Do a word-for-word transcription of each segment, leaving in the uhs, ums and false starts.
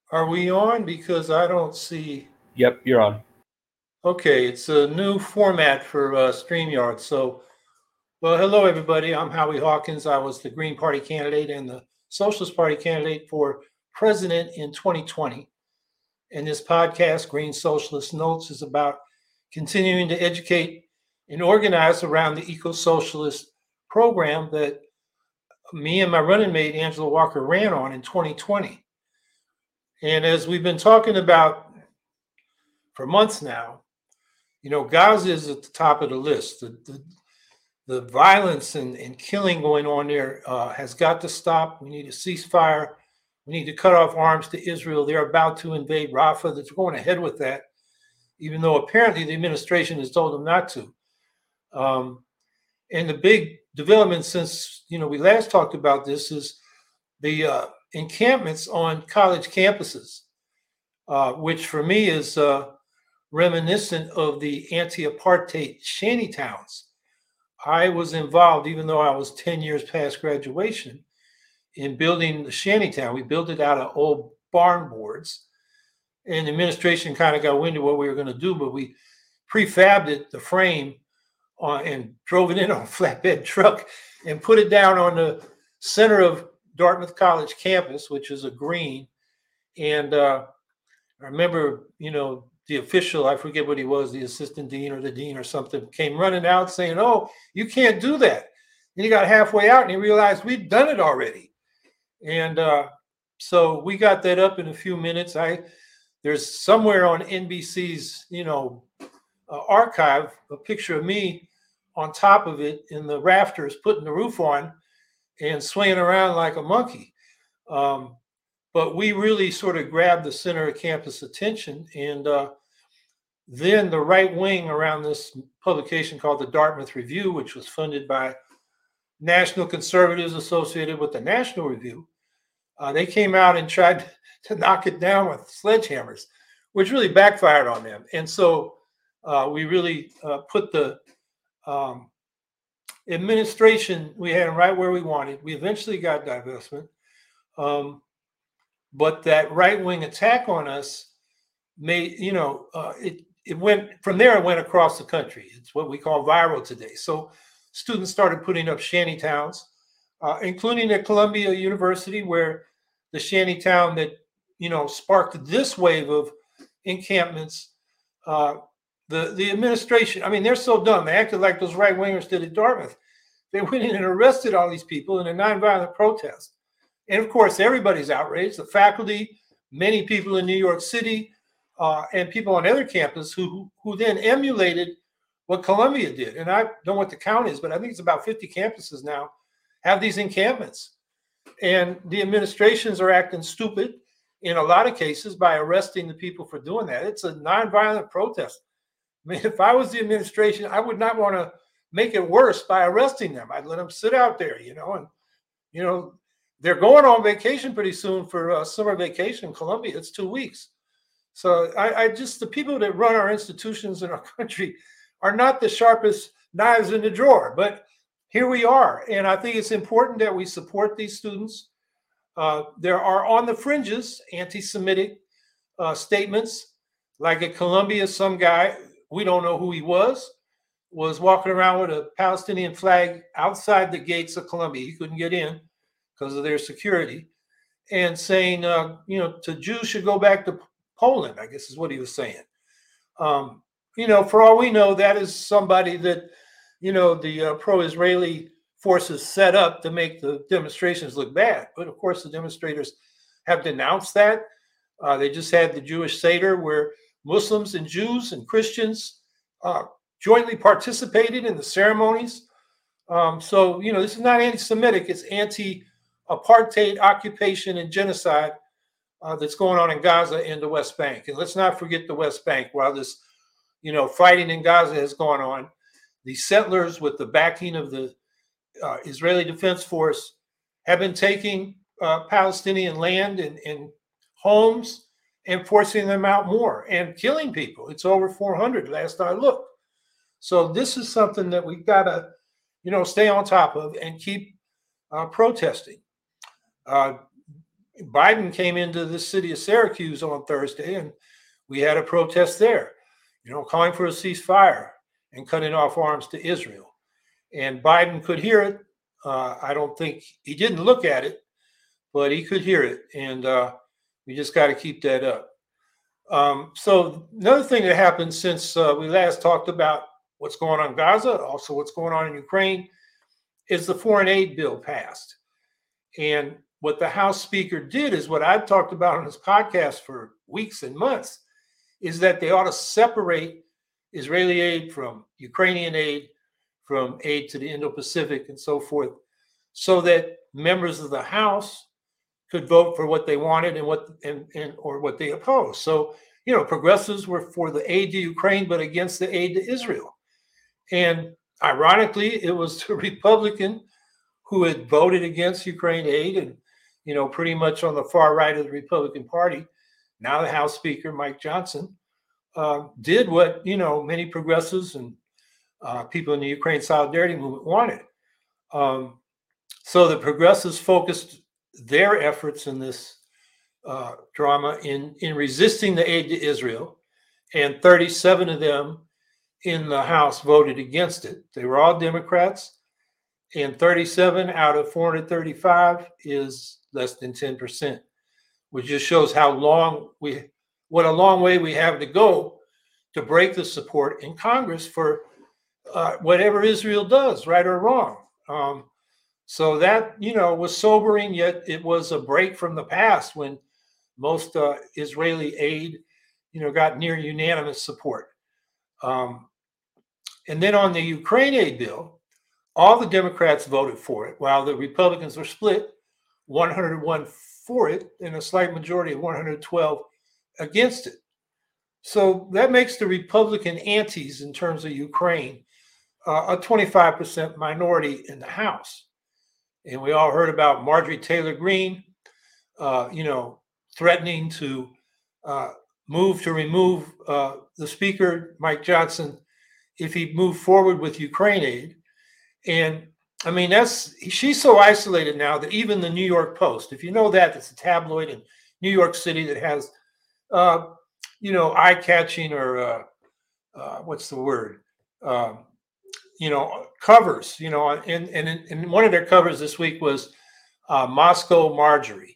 Are we on? Because I don't see. Yep, you're on. Okay, it's a new format for uh, StreamYard. So, well, hello everybody. I'm Howie Hawkins. I was the Green Party candidate and the Socialist Party candidate for president in twenty twenty. And this podcast, Green Socialist Notes, is about continuing to educate and organize around the eco-socialist program that me and my running mate Angela Walker ran on in twenty twenty. And as we've been talking about for months now, you know, Gaza is at the top of the list. The, the, the violence and, and killing going on there uh, has got to stop. We need a ceasefire. We need to cut off arms to Israel. They're about to invade Rafah. They're going ahead with that, even though apparently the administration has told them not to. Um, and the big development since, you know, we last talked about this is the uh, encampments on college campuses, uh, which for me is uh, reminiscent of the anti-apartheid shanty towns. I was involved, even though I was ten years past graduation, in building the shanty town. We built it out of old barn boards, and the administration kind of got wind of what we were going to do, but we prefabbed it, the frame, on, and drove it in on a flatbed truck and put it down on the center of Dartmouth College campus, which is a green. And uh, I remember, you know, the official, I forget what he was, the assistant dean or the dean or something, came running out saying, "Oh, you can't do that." And he got halfway out and he realized we'd done it already. And uh, so we got that up in a few minutes. I there's somewhere on N B C's, you know, uh, archive, a picture of me on top of it in the rafters, putting the roof on and swinging around like a monkey. Um, but we really sort of grabbed the center of campus attention. And uh, then the right wing around this publication called the Dartmouth Review, which was funded by national conservatives associated with the National Review, uh, they came out and tried to knock it down with sledgehammers, which really backfired on them. And so uh, we really uh, put the um, administration, we had them right where we wanted. We eventually got divestment. Um, but that right-wing attack on us made, you know, uh, it, it went, from there it went across the country. It's what we call viral today. So students started putting up shanty towns, uh, including at Columbia University, where the shanty town that, you know, sparked this wave of encampments, uh, the, the administration, I mean, they're so dumb. They acted like those right-wingers did at Dartmouth. They went in and arrested all these people in a nonviolent protest. And of course, everybody's outraged. The faculty, many people in New York City, uh, and people on other campuses who, who then emulated what Columbia did. And I don't know what the count is, but I think it's about fifty campuses now have these encampments. And the administrations are acting stupid in a lot of cases by arresting the people for doing that. It's a nonviolent protest. I mean, if I was the administration, I would not want to make it worse by arresting them. I'd let them sit out there, you know, and, you know, they're going on vacation pretty soon for uh, summer vacation in Columbia. It's two weeks. So I, I just, the people that run our institutions in our country are not the sharpest knives in the drawer, but here we are. And I think it's important that we support these students. Uh, there are on the fringes anti-Semitic uh, statements, like at Columbia, some guy, we don't know who he was, was walking around with a Palestinian flag outside the gates of Columbia. He couldn't get in because of their security, and saying, uh, you know, to Jews should go back to Poland, I guess is what he was saying. Um, you know, for all we know, that is somebody that, you know, the uh, pro-Israeli forces set up to make the demonstrations look bad. But of course, the demonstrators have denounced that. Uh, they just had the Jewish Seder where Muslims and Jews and Christians uh, jointly participated in the ceremonies. Um, so, you know, this is not anti-Semitic, it's anti-apartheid, occupation, and genocide uh, that's going on in Gaza and the West Bank. And let's not forget the West Bank. While this, you know, fighting in Gaza has gone on, the settlers, with the backing of the uh, Israeli Defense Force, have been taking uh, Palestinian land and, and homes and forcing them out more and killing people. It's over four hundred last I looked. So this is something that we've got to, you know, stay on top of and keep uh, protesting. Uh, Biden came into the city of Syracuse on Thursday, and we had a protest there, you know, calling for a ceasefire and cutting off arms to Israel. And Biden could hear it. Uh, I don't think he didn't look at it, but he could hear it. And uh, we just got to keep that up. Um, so another thing that happened since uh, we last talked about what's going on in Gaza, also what's going on in Ukraine, is the foreign aid bill passed. And what the House Speaker did is what I've talked about on this podcast for weeks and months, is that they ought to separate Israeli aid from Ukrainian aid, from aid to the Indo-Pacific and so forth, so that members of the House could vote for what they wanted and what and, and or what they opposed. So, you know, progressives were for the aid to Ukraine, but against the aid to Israel. And ironically, it was the Republican who had voted against Ukraine aid and, you know, pretty much on the far right of the Republican Party. Now the House Speaker, Mike Johnson, uh, did what, you know, many progressives and uh, people in the Ukraine Solidarity Movement wanted. Um, so the progressives focused their efforts in this uh, drama in, in resisting the aid to Israel, and thirty-seven of them in the House voted against it. They were all Democrats, and thirty-seven out of four hundred thirty-five is less than ten percent, which just shows how long we, what a long way we have to go to break the support in Congress for uh, whatever Israel does, right or wrong. Um, so that, you know, was sobering, yet it was a break from the past when most uh, Israeli aid, you know, got near unanimous support. Um, and then on the Ukraine aid bill, all the Democrats voted for it, while the Republicans were split, one hundred one for it and a slight majority of one hundred twelve against it. So that makes the Republican antis in terms of Ukraine uh, a twenty-five percent minority in the House. And we all heard about Marjorie Taylor Greene, uh, you know, threatening to uh, move to remove uh, the Speaker, Mike Johnson, if he moved forward with Ukraine aid. And I mean, that's, she's so isolated now that even the New York Post, if you know that, it's a tabloid in New York City that has, uh, you know, eye-catching or uh, uh, what's the word? Um, you know, covers, you know, and, and, and one of their covers this week was uh, Moscow Marjorie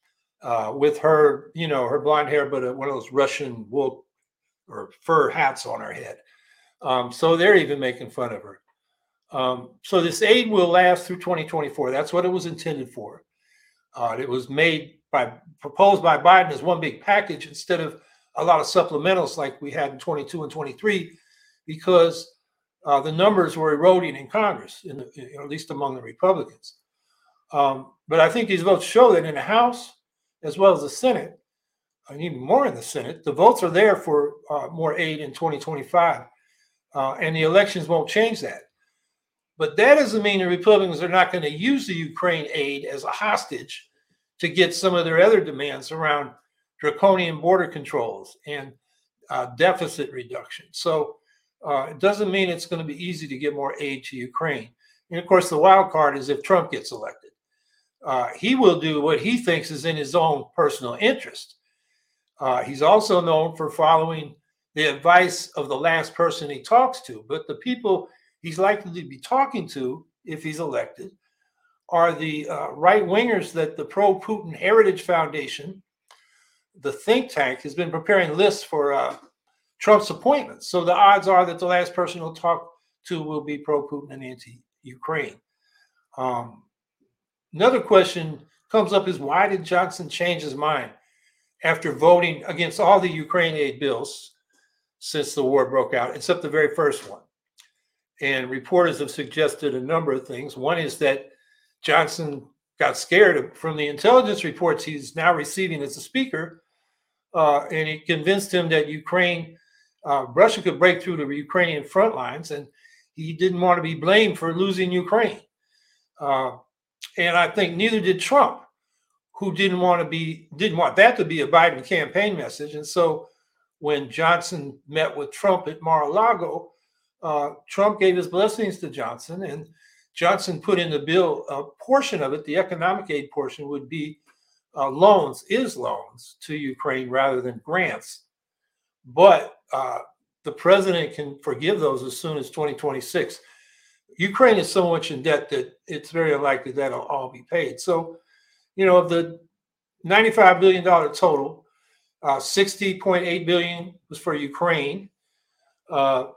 uh, with her, you know, her blonde hair, but uh, one of those Russian wool or fur hats on her head. Um, so they're even making fun of her. Um, so this aid will last through twenty twenty-four. That's what it was intended for. Uh, it was made by, proposed by Biden as one big package instead of a lot of supplementals like we had in twenty-two and twenty-three, because uh, the numbers were eroding in Congress, in the, you know, at least among the Republicans. Um, but I think these votes show that in the House, as well as the Senate, and even more in the Senate, the votes are there for uh, more aid in twenty twenty-five. Uh, and the elections won't change that. But that doesn't mean the Republicans are not going to use the Ukraine aid as a hostage to get some of their other demands around draconian border controls and uh, deficit reduction. So uh, it doesn't mean it's going to be easy to get more aid to Ukraine. And of course, the wild card is if Trump gets elected. Uh, he will do what he thinks is in his own personal interest. Uh, he's also known for following the advice of the last person he talks to, but the people he's likely to be talking to, if he's elected, are the uh, right-wingers that the Pro-Putin Heritage Foundation, the think tank, has been preparing lists for uh, Trump's appointments. So the odds are that the last person he'll talk to will be pro-Putin and anti-Ukraine. Um, another question comes up is, why did Johnson change his mind after voting against all the Ukraine aid bills since the war broke out, except the very first one? And reporters have suggested a number of things. One is that Johnson got scared from the intelligence reports he's now receiving as a speaker, uh, and it convinced him that Ukraine, uh, Russia could break through the Ukrainian front lines, and he didn't want to be blamed for losing Ukraine. Uh, and I think neither did Trump, who didn't want to be, didn't want that to be a Biden campaign message. And so when Johnson met with Trump at Mar-a-Lago, Uh, Trump gave his blessings to Johnson, and Johnson put in the bill a portion of it, the economic aid portion would be uh, loans is loans to Ukraine rather than grants. But uh, the president can forgive those as soon as twenty twenty-six. Ukraine is so much in debt that it's very unlikely that'll all be paid. So, you know, of the ninety-five billion dollars total, uh, sixty point eight billion dollars was for Ukraine. Uh,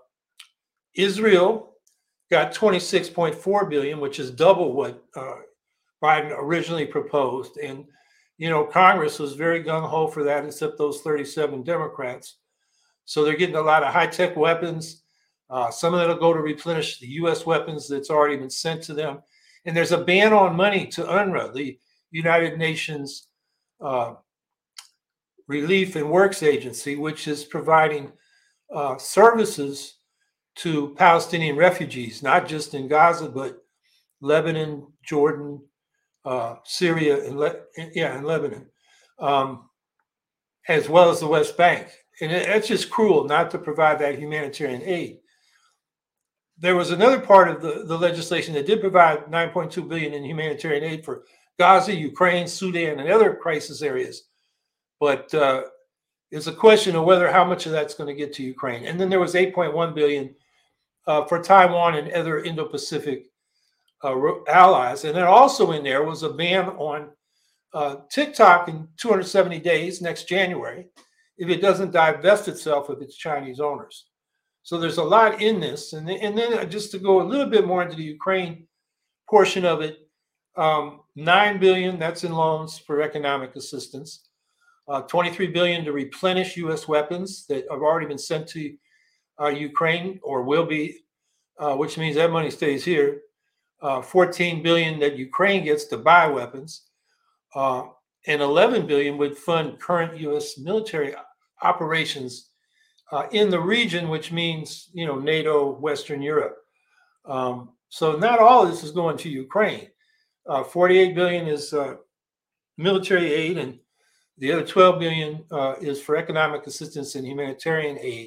Israel got twenty-six point four billion dollars, which is double what uh, Biden originally proposed. And, you know, Congress was very gung-ho for that, except those thirty-seven Democrats. So they're getting a lot of high-tech weapons. Uh, some of that will go to replenish the U S weapons that's already been sent to them. And there's a ban on money to UNRWA, the United Nations uh, Relief and Works Agency, which is providing uh, services to Palestinian refugees, not just in Gaza, but Lebanon, Jordan, uh, Syria, and Le- yeah, and Lebanon, um, as well as the West Bank. And it, it's just cruel not to provide that humanitarian aid. There was another part of the, the legislation that did provide nine point two billion dollars in humanitarian aid for Gaza, Ukraine, Sudan, and other crisis areas. But uh, it's a question of whether how much of that's going to get to Ukraine. And then there was eight point one billion dollars uh, for Taiwan and other Indo-Pacific uh, allies. And then also in there was a ban on uh, TikTok in two hundred seventy days next January if it doesn't divest itself of its Chinese owners. So there's a lot in this. And, and then just to go a little bit more into the Ukraine portion of it, um, nine billion dollars, that's in loans for economic assistance, uh, twenty-three billion dollars to replenish U S weapons that have already been sent to uh, Ukraine or will be, uh, which means that money stays here, uh, fourteen billion dollars that Ukraine gets to buy weapons, uh, and eleven billion dollars would fund current U S military operations Uh, in the region, which means, you know, NATO, Western Europe. Um, so not all of this is going to Ukraine. Uh, forty-eight billion dollars is uh, military aid, and the other twelve billion dollars uh, is for economic assistance and humanitarian aid.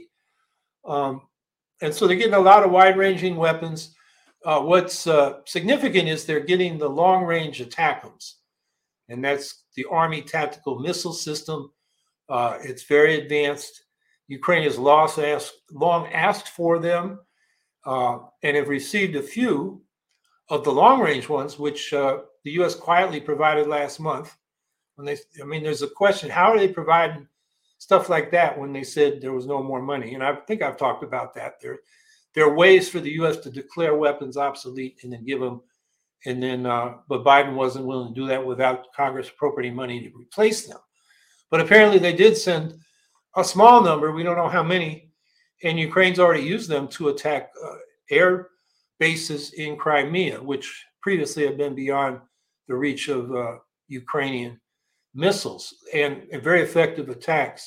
Um, and so they're getting a lot of wide-ranging weapons. Uh, what's uh, significant is they're getting the long-range ATACMS, and that's the Army Tactical Missile System. Uh, it's very advanced. Ukraine has lost, asked, long asked for them uh, and have received a few of the long-range ones, which uh, the U S quietly provided last month. When they, I mean, there's a question: how are they providing stuff like that when they said there was no more money? And I think I've talked about that. There, there are ways for the U S to declare weapons obsolete and then give them, and then, uh, but Biden wasn't willing to do that without Congress appropriating money to replace them. But apparently, they did send a small number, we don't know how many, and Ukraine's already used them to attack uh, air bases in Crimea, which previously had been beyond the reach of uh, Ukrainian missiles, and, and very effective attacks.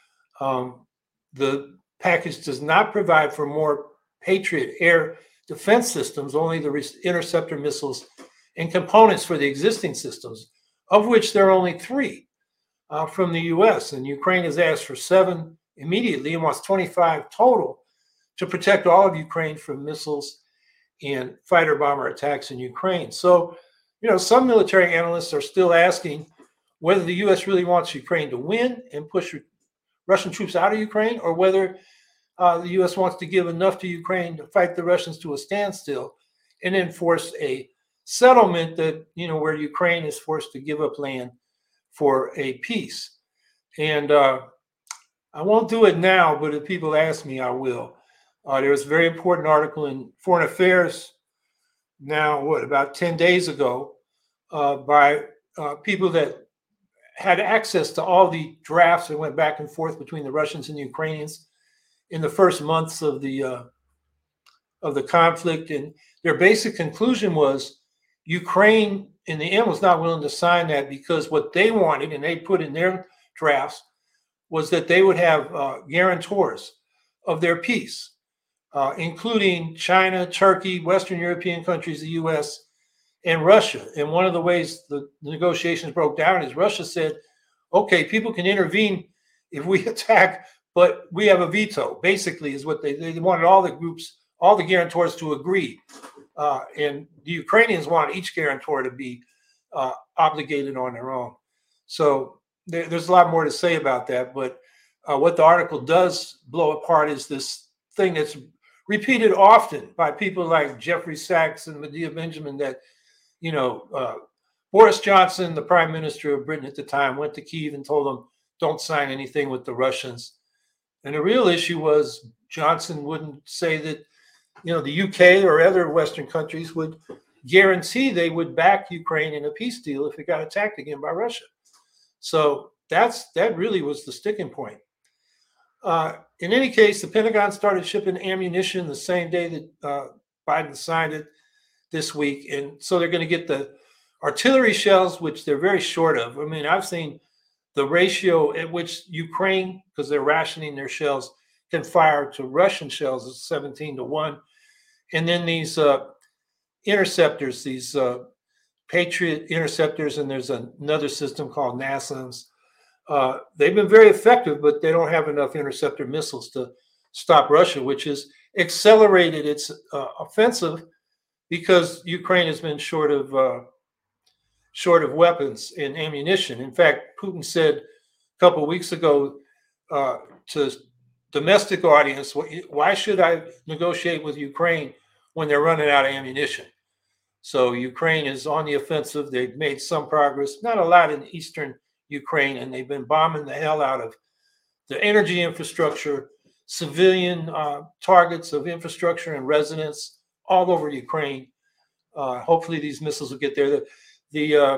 Um, the package does not provide for more Patriot air defense systems, only the re- interceptor missiles and components for the existing systems, of which there are only three. Uh, from the U S, and Ukraine has asked for seven immediately and wants twenty-five total to protect all of Ukraine from missiles and fighter bomber attacks in Ukraine. So, you know, some military analysts are still asking whether the U S really wants Ukraine to win and push Russian troops out of Ukraine, or whether uh, the U S wants to give enough to Ukraine to fight the Russians to a standstill and then force a settlement that, you know, where Ukraine is forced to give up land for a peace. And uh, I won't do it now, but if people ask me, I will. Uh, there was a very important article in Foreign Affairs now, what, about ten days ago, uh, by uh, people that had access to all the drafts that went back and forth between the Russians and the Ukrainians in the first months of the uh, of the conflict. And their basic conclusion was Ukraine, in the end, was not willing to sign that because what they wanted, and they put in their drafts, was that they would have uh, guarantors of their peace, uh, including China, Turkey, Western European countries, the U S, and Russia. And one of the ways the negotiations broke down is Russia said, okay, people can intervene if we attack, but we have a veto, basically, is what they, they wanted all the groups, all the guarantors to agree. Uh, and the Ukrainians want each guarantor to be uh, obligated on their own. So there, there's a lot more to say about that. But uh, what the article does blow apart is this thing that's repeated often by people like Jeffrey Sachs and Medea Benjamin that, you know, uh, Boris Johnson, the prime minister of Britain at the time, went to Kyiv and told them, don't sign anything with the Russians. And the real issue was Johnson wouldn't say that, you know, the U K or other Western countries would guarantee they would back Ukraine in a peace deal if it got attacked again by Russia. So that's that really was the sticking point. Uh, in any case, the Pentagon started shipping ammunition the same day that uh, Biden signed it this week. And so they're going to get the artillery shells, which they're very short of. I mean, I've seen the ratio at which Ukraine, because they're rationing their shells, can fire to Russian shells is seventeen to one. And then these uh, interceptors, these uh, Patriot interceptors, and there's another system called NASAMS. Uh, they've been very effective, but they don't have enough interceptor missiles to stop Russia, which has accelerated its uh, offensive because Ukraine has been short of uh, short of weapons and ammunition. In fact, Putin said a couple of weeks ago uh, to domestic audience, why should I negotiate with Ukraine when they're running out of ammunition? So Ukraine is on the offensive. They've made some progress, not a lot in eastern Ukraine, and they've been bombing the hell out of the energy infrastructure, civilian uh, targets of infrastructure and residents all over Ukraine. Uh, hopefully these missiles will get there. The, the uh,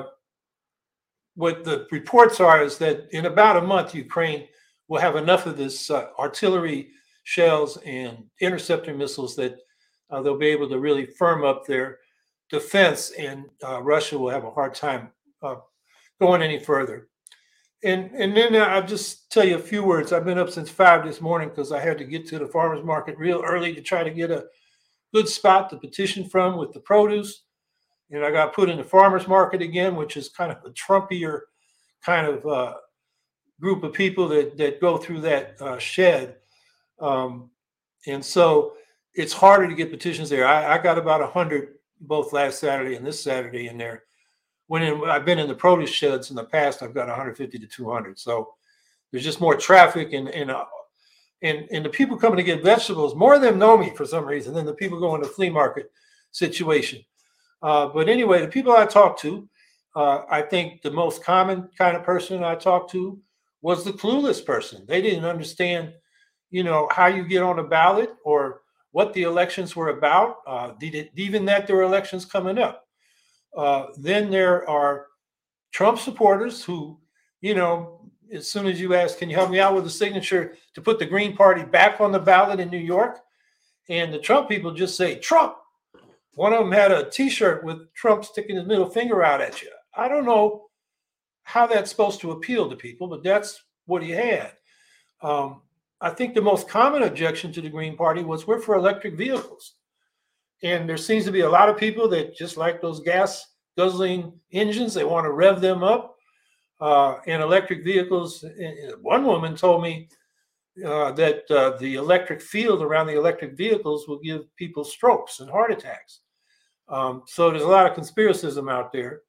what the reports are is that in about a month, Ukraine will have enough of this uh, artillery shells and interceptor missiles that uh, they'll be able to really firm up their defense, and uh, Russia will have a hard time uh, going any further. And and then I'll just tell you a few words. I've been up since five this morning because I had to get to the farmer's market real early to try to get a good spot to petition from with the produce. And I got put in the farmer's market again, which is kind of a Trumpier kind of uh, group of people that, that go through that uh, shed. Um, and so it's harder to get petitions there. I, I got about one hundred both last Saturday and this Saturday in there. When in, I've been in the produce sheds in the past, I've got one hundred fifty to two hundred. So there's just more traffic, and and, uh, and and the people coming to get vegetables, more of them know me for some reason than the people going to flea market situation. Uh, but anyway, the people I talked to, uh, I think the most common kind of person I talked to was the clueless person. They didn't understand, you know, how you get on a ballot or what the elections were about, uh, did it, even that there were elections coming up. Uh, then there are Trump supporters who, you know, as soon as you ask, can you help me out with a signature to put the Green Party back on the ballot in New York? And the Trump people just say, Trump. One of them had a T-shirt with Trump sticking his middle finger out at you. I don't know how that's supposed to appeal to people, but that's what he had. Um, I think the most common objection to the Green Party was we're for electric vehicles. And there seems to be a lot of people that just like those gas guzzling engines, they want to rev them up. Uh, and electric vehicles, one woman told me uh, that uh, the electric field around the electric vehicles will give people strokes and heart attacks. Um, so there's a lot of conspiracism out there.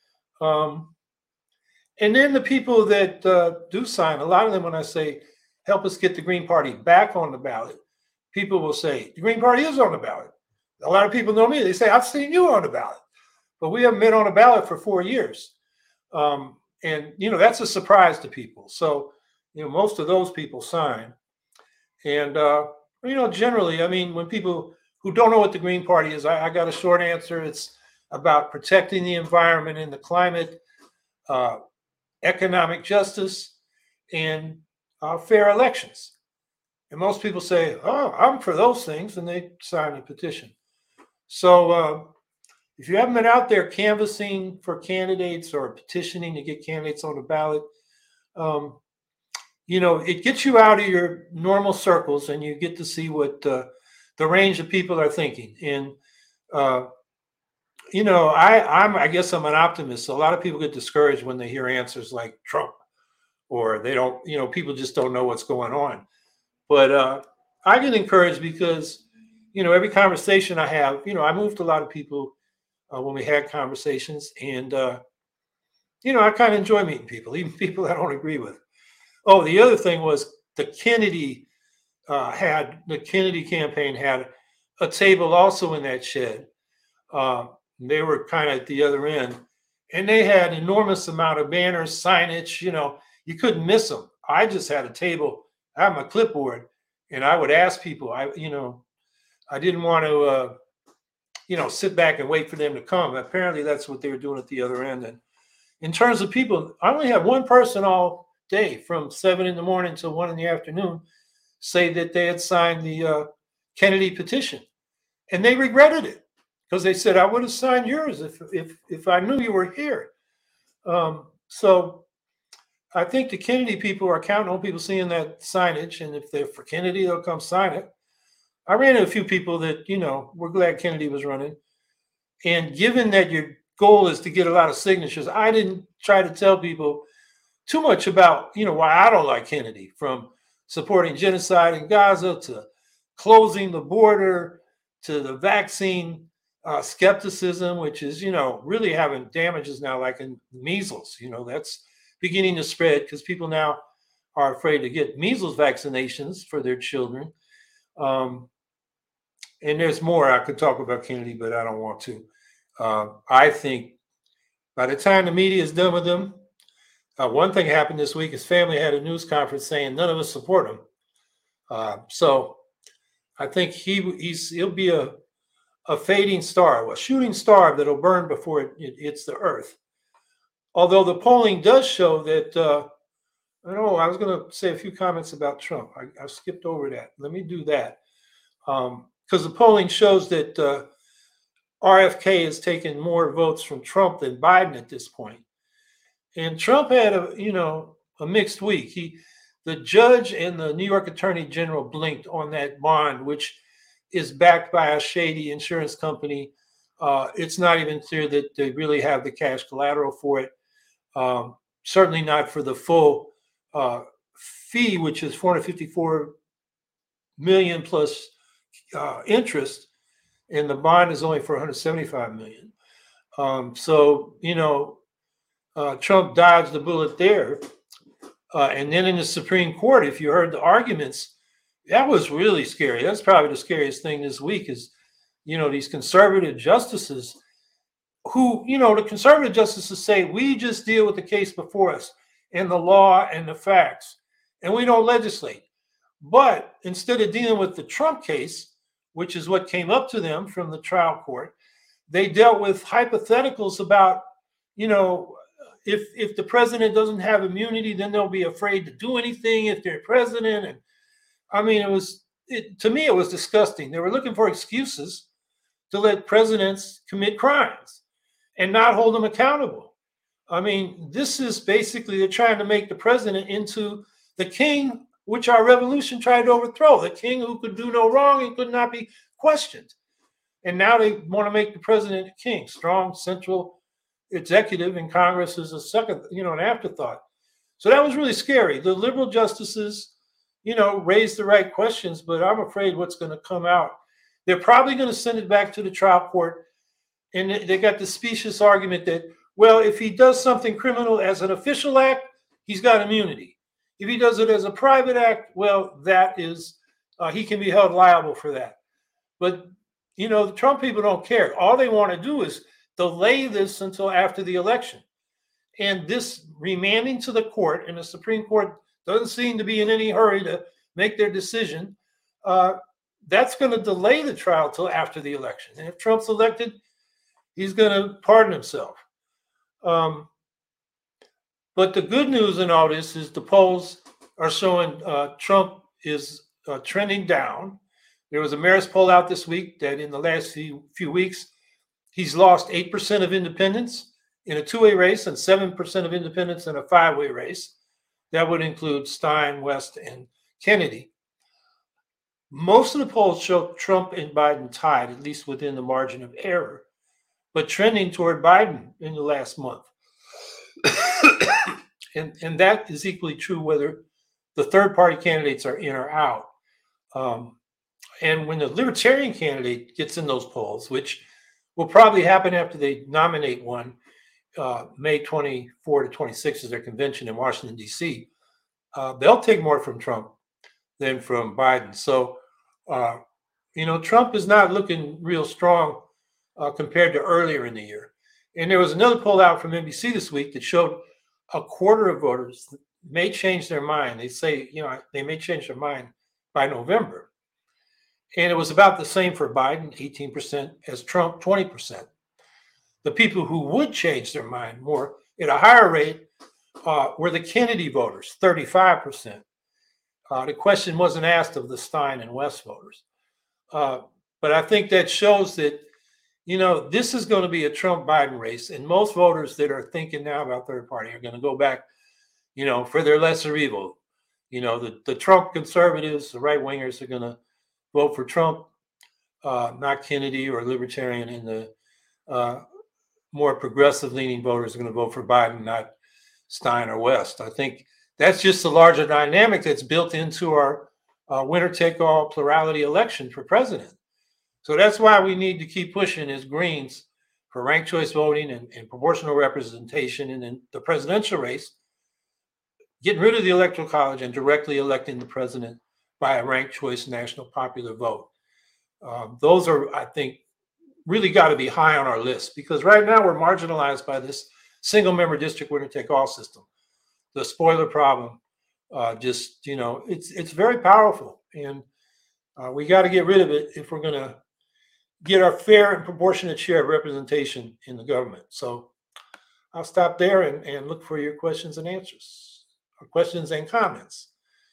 Um, and then the people that uh, do sign, a lot of them, when I say, help us get the Green Party back on the ballot, people will say, the Green Party is on the ballot. A lot of people know me. They say, I've seen you on the ballot. But we haven't been on a ballot for four years. Um, and, you know, that's a surprise to people. So, you know, most of those people sign. And, uh, you know, generally, I mean, when people who don't know what the Green Party is, I, I got a short answer. It's about protecting the environment and the climate, uh, economic justice, and uh, fair elections. And most people say, oh, I'm for those things, and they sign a petition. So uh, if you haven't been out there canvassing for candidates or petitioning to get candidates on the ballot, um, you know, it gets you out of your normal circles and you get to see what uh, the range of people are thinking. And, uh, you know, I, I'm, I guess I'm an optimist. So a lot of people get discouraged when they hear answers like Trump, or they don't, you know, people just don't know what's going on. But uh, I get encouraged because, you know, every conversation I have, you know, I moved a lot of people uh, when we had conversations, and uh, you know, I kind of enjoy meeting people, even people I don't agree with. Oh, the other thing was the Kennedy uh, had the Kennedy campaign had a table also in that shed. Uh, they were kind of at the other end, and they had enormous amount of banners, signage. You know, you couldn't miss them. I just had a table. I had my clipboard, and I would ask people. I, you know, I didn't want to, uh, you know, sit back and wait for them to come. Apparently, that's what they were doing at the other end. And in terms of people, I only had one person all day from seven in the morning till one in the afternoon say that they had signed the uh, Kennedy petition, and they regretted it because they said, "I would have signed yours if if if I knew you were here." Um, so I think the Kennedy people are counting on people seeing that signage, and if they're for Kennedy, they'll come sign it. I ran into a few people that, you know, were glad Kennedy was running, and given that your goal is to get a lot of signatures, I didn't try to tell people too much about, you know, why I don't like Kennedy, from supporting genocide in Gaza to closing the border to the vaccine uh, skepticism, which is, you know, really having damages now, like in measles. You know, that's beginning to spread because people now are afraid to get measles vaccinations for their children. Um, and there's more I could talk about Kennedy, but I don't want to. Uh, I think by the time the media is done with them, uh, one thing happened this week. His family had a news conference saying none of us support him. Uh, so I think he he's he'll be a a fading star, a shooting star that'll burn before it, it hits the earth. Although the polling does show that, uh, I don't know, I was going to say a few comments about Trump. I, I skipped over that. Let me do that. Because um, the polling shows that uh, R F K has taken more votes from Trump than Biden at this point. And Trump had a, you know, a mixed week. He, the judge and the New York Attorney General blinked on that bond, which is backed by a shady insurance company. Uh, it's not even clear that they really have the cash collateral for it. Um, certainly not for the full uh, fee, which is four hundred fifty-four million plus uh, interest, and the bond is only for one hundred seventy-five million. Um, so, you know, uh, Trump dodged the bullet there. Uh, and then in the Supreme Court, if you heard the arguments, that was really scary. That's probably the scariest thing this week is, you know, these conservative justices who, you know, the conservative justices say, we just deal with the case before us and the law and the facts, and we don't legislate. But instead of dealing with the Trump case, which is what came up to them from the trial court, they dealt with hypotheticals about, you know, if if the president doesn't have immunity, then they'll be afraid to do anything if they're president. And I mean, it was, it, to me, it was disgusting. They were looking for excuses to let presidents commit crimes and not hold them accountable. I mean, this is basically, they're trying to make the president into the king, which our revolution tried to overthrow, the king who could do no wrong and could not be questioned. And now they want to make the president a king, strong central executive, and Congress is a second, you know, an afterthought. So that was really scary. The liberal justices, you know, raised the right questions, but I'm afraid what's going to come out, they're probably going to send it back to the trial court. And they got the specious argument that, well, if he does something criminal as an official act, he's got immunity. If he does it as a private act, well, that is, uh, he can be held liable for that. But, you know, the Trump people don't care. All they want to do is delay this until after the election. And this remanding to the court, and the Supreme Court doesn't seem to be in any hurry to make their decision, uh, that's going to delay the trial till after the election. And if Trump's elected, he's going to pardon himself. Um, but the good news in all this is the polls are showing uh, Trump is uh, trending down. There was a Marist poll out this week that in the last few, few weeks, he's lost eight percent of independents in a two-way race and seven percent of independents in a five-way race. That would include Stein, West, and Kennedy. Most of the polls show Trump and Biden tied, at least within the margin of error, but trending toward Biden in the last month. and, and that is equally true whether the third-party candidates are in or out. Um, and when the Libertarian candidate gets in those polls, which will probably happen after they nominate one, uh, May twenty-fourth to twenty-sixth is their convention in Washington, D C, uh, they'll take more from Trump than from Biden. So, uh, you know, Trump is not looking real strong uh, compared to earlier in the year. And there was another poll out from N B C this week that showed a quarter of voters may change their mind. They say, you know, they may change their mind by November. And it was about the same for Biden, eighteen percent, as Trump, twenty percent. The people who would change their mind more at a higher rate uh, were the Kennedy voters, thirty-five percent. Uh, the question wasn't asked of the Stein and West voters. Uh, but I think that shows that, you know, this is going to be a Trump-Biden race. And most voters that are thinking now about third party are going to go back, you know, for their lesser evil. You know, the, the Trump conservatives, the right-wingers are going to vote for Trump, uh, not Kennedy or libertarian, and the uh, more progressive-leaning voters are going to vote for Biden, not Stein or West. I think that's just the larger dynamic that's built into our uh, winner-take-all plurality election for president. So that's why we need to keep pushing as Greens for ranked choice voting and, and proportional representation in, in the presidential race, getting rid of the Electoral College and directly electing the president by a ranked choice national popular vote. Um, those are, I think, really got to be high on our list, because right now we're marginalized by this single member district winner take all system. The spoiler problem, uh, just, you know, it's it's very powerful, and uh, we got to get rid of it if we're going to get our fair and proportionate share of representation in the government. So I'll stop there and, and look for your questions and answers, or questions and comments.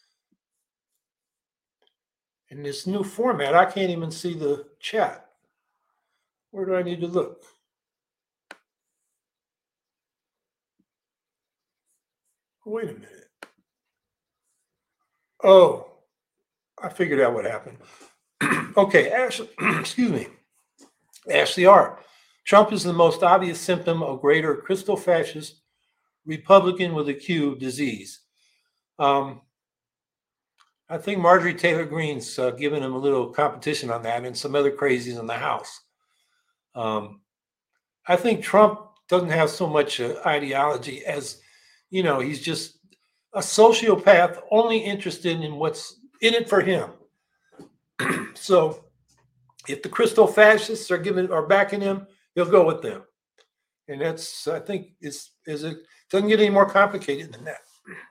In this new format, I can't even see the chat. Where do I need to look? Wait a minute. Oh, I figured out what happened. Okay, Ashley, excuse me. Ashley R. Trump is the most obvious symptom of greater crystal fascist Republican with a Q disease. Um, I think Marjorie Taylor Greene's uh, giving him a little competition on that, and some other crazies in the House. Um, I think Trump doesn't have so much uh, ideology as, you know, he's just a sociopath only interested in what's in it for him. So if the crystal fascists are giving are backing him, he'll go with them. And that's, I think, is is it doesn't get any more complicated than that.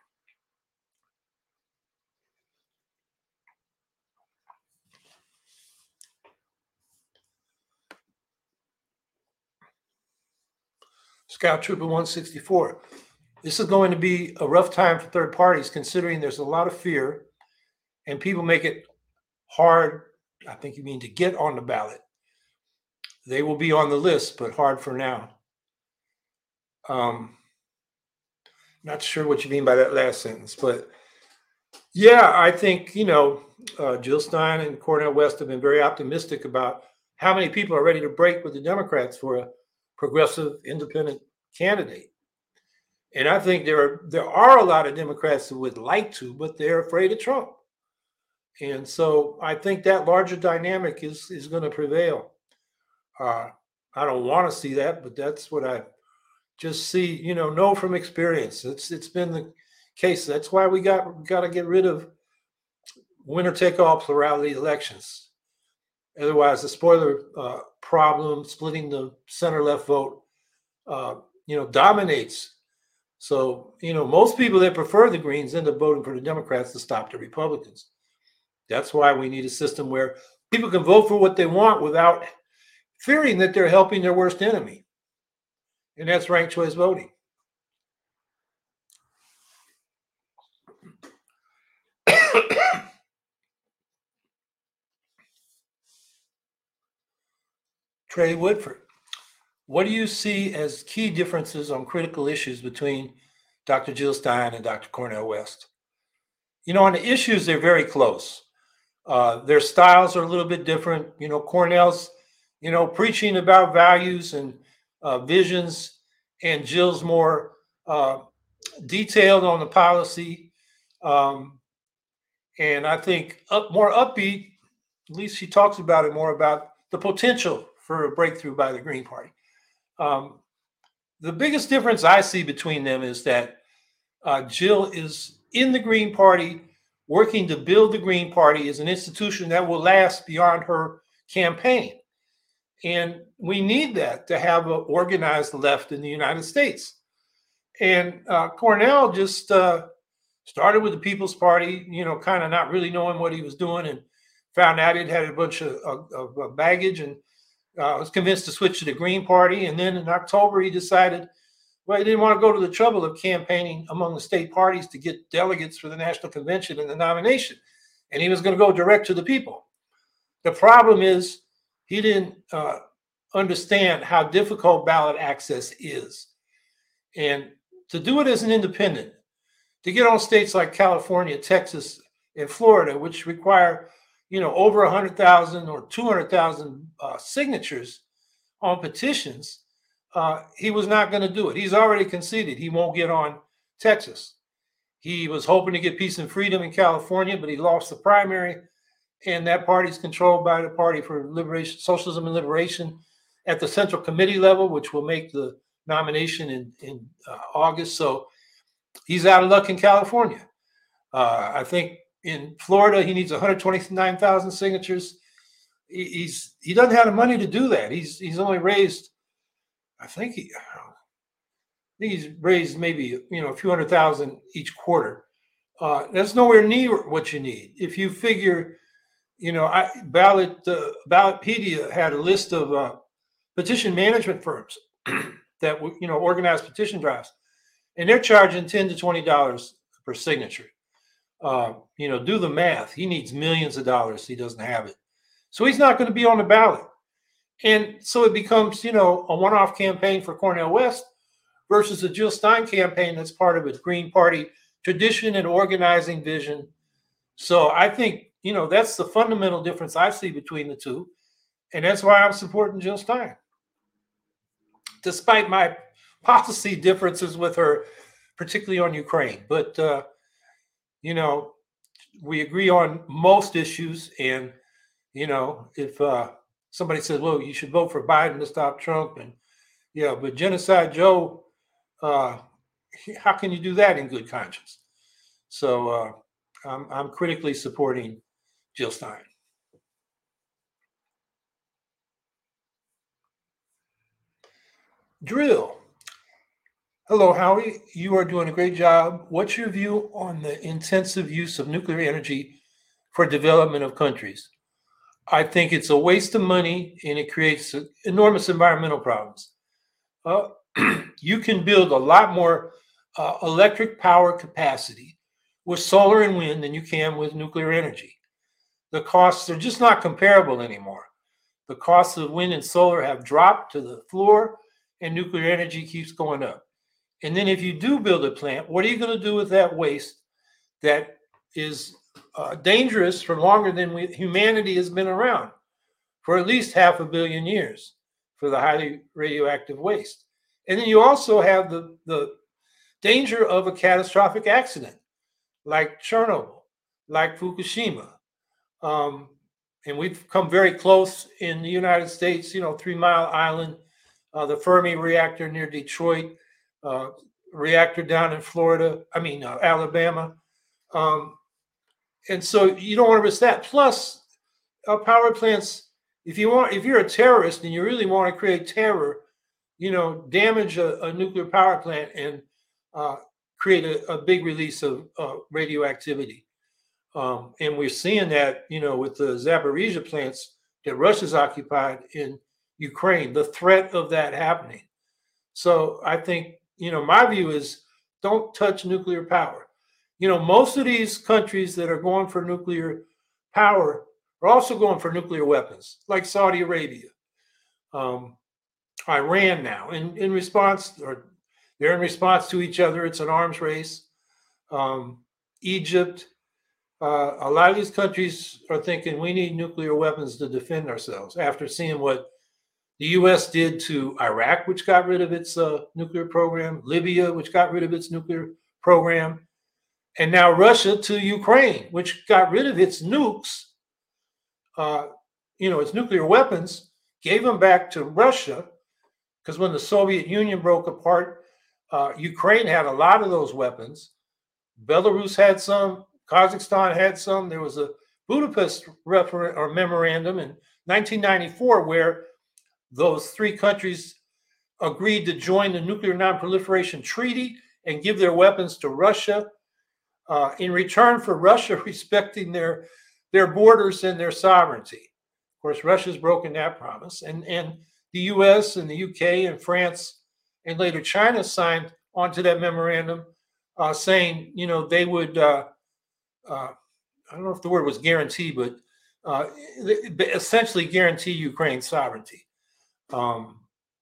Scout Trooper one sixty-four. This is going to be a rough time for third parties, considering there's a lot of fear and people make it hard. I think you mean to get on the ballot. They will be on the list, but hard for now. Um, not sure what you mean by that last sentence, but yeah, I think, you know, uh, Jill Stein and Cornel West have been very optimistic about how many people are ready to break with the Democrats for a progressive independent candidate. And I think there are there are a lot of Democrats who would like to, but they're afraid of Trump. And so I think that larger dynamic is is going to prevail. Uh, I don't want to see that, but that's what I just see, you know, know from experience. It's it's been the case. That's why we got got to get rid of winner take all plurality elections. Otherwise, the spoiler uh, problem, splitting the center left vote, uh, you know, dominates. So, you know, most people that prefer the Greens end up voting for the Democrats to stop the Republicans. That's why we need a system where people can vote for what they want without fearing that they're helping their worst enemy. And that's ranked choice voting. Trey Woodford, what do you see as key differences on critical issues between Doctor Jill Stein and Doctor Cornel West? You know, on the issues, they're very close. Uh, their styles are a little bit different. You know, Cornel's, you know, preaching about values and uh, visions, and Jill's more uh, detailed on the policy. Um, and I think up more upbeat, at least she talks about it more, about the potential for a breakthrough by the Green Party. Um, the biggest difference I see between them is that uh, Jill is in the Green Party, working to build the Green Party as an institution that will last beyond her campaign. And we need that to have an organized left in the United States. And uh, Cornel just uh, started with the People's Party, you know, kind of not really knowing what he was doing, and found out it had a bunch of, of, of baggage, and uh, was convinced to switch to the Green Party. And then in October, he decided, well, he didn't want to go to the trouble of campaigning among the state parties to get delegates for the National Convention and the nomination. And he was going to go direct to the people. The problem is he didn't uh, understand how difficult ballot access is. And to do it as an independent, to get on states like California, Texas, and Florida, which require, you know, over one hundred thousand or two hundred thousand uh, signatures on petitions, uh, he was not going to do it. He's already conceded he won't get on Texas. He was hoping to get peace and freedom in California, but he lost the primary, and that party is controlled by the Party for Liberation, Socialism and Liberation at the Central Committee level, which will make the nomination in, in uh, August. So he's out of luck in California. Uh, I think in Florida, he needs one hundred twenty-nine thousand signatures. He, he's he doesn't have the money to do that. He's he's only raised, I think he, I think he's raised maybe you know a few hundred thousand each quarter. Uh, that's nowhere near what you need. If you figure, you know, I, ballot uh, Ballotpedia had a list of uh, petition management firms that you know organize petition drives, and they're charging ten to twenty dollars per signature. Uh, you know, do the math. He needs millions of dollars. He doesn't have it. So he's not going to be on the ballot. And so it becomes, you know, a one-off campaign for Cornel West versus a Jill Stein campaign that's part of a Green Party tradition and organizing vision. So I think, you know, that's the fundamental difference I see between the two. And that's why I'm supporting Jill Stein, despite my policy differences with her, particularly on Ukraine. But, uh, you know, we agree on most issues. And, you know, if uh, somebody says, well, you should vote for Biden to stop Trump. And, yeah, but Genocide Joe, uh, how can you do that in good conscience? So uh, I'm, I'm critically supporting Jill Stein. Drill. Hello, Howie. You are doing a great job. What's your view on the intensive use of nuclear energy for development of countries? I think it's a waste of money and it creates enormous environmental problems. Uh, you can build a lot more uh, electric power capacity with solar and wind than you can with nuclear energy. The costs are just not comparable anymore. The costs of wind and solar have dropped to the floor, and nuclear energy keeps going up. And then if you do build a plant, what are you going to do with that waste that is uh, dangerous for longer than we, humanity has been around, for at least half a billion years, for the highly radioactive waste? And then you also have the, the danger of a catastrophic accident, like Chernobyl, like Fukushima. Um, and we've come very close in the United States, you know, Three Mile Island, uh, the Fermi reactor near Detroit, Uh, reactor down in Florida, I mean, uh, Alabama. Um, and so you don't want to risk that. Plus, uh, power plants, if you want, if you're a terrorist and you really want to create terror, you know, damage a, a nuclear power plant and uh, create a, a big release of uh, radioactivity. Um, and we're seeing that, you know, with the Zaporizhzhia plants that Russia's occupied in Ukraine, the threat of that happening. So I think, you know, my view is don't touch nuclear power. You know, most of these countries that are going for nuclear power are also going for nuclear weapons, like Saudi Arabia, um, Iran now, in, in response, or they're in response to each other. It's an arms race. Um, Egypt, uh, a lot of these countries are thinking we need nuclear weapons to defend ourselves after seeing what the U S did to Iraq, which got rid of its uh, nuclear program, Libya, which got rid of its nuclear program, and now Russia to Ukraine, which got rid of its nukes, uh, you know, its nuclear weapons, gave them back to Russia, because when the Soviet Union broke apart, uh, Ukraine had a lot of those weapons. Belarus had some. Kazakhstan had some. There was a Budapest refer- or memorandum in nineteen ninety-four where those three countries agreed to join the Nuclear Non-Proliferation Treaty and give their weapons to Russia uh, in return for Russia respecting their, their borders and their sovereignty. Of course, Russia's broken that promise. And, and the U S and the U K and France and later China signed onto that memorandum uh, saying, you know, they would, uh, uh, I don't know if the word was guarantee, but uh, essentially guarantee Ukraine's sovereignty. Um,